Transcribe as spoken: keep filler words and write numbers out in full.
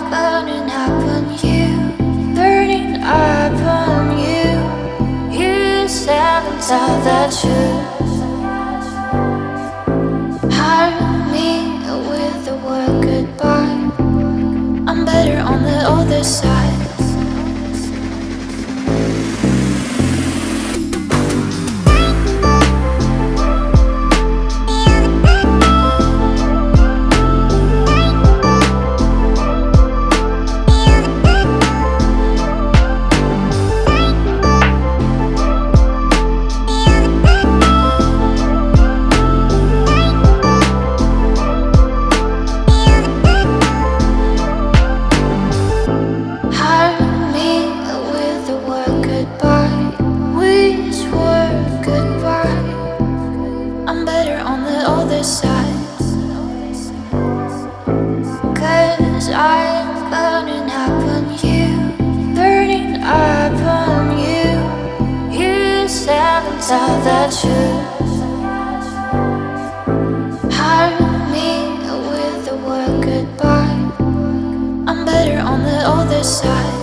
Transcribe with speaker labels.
Speaker 1: burning up on you, burning up on you. You said and tell the truth. Hide me with the word goodbye. I'm better on the other side. Cause I'm burning up on you, burning up on you. You said and tell the truth. Hide me with the word goodbye. I'm better on the other side.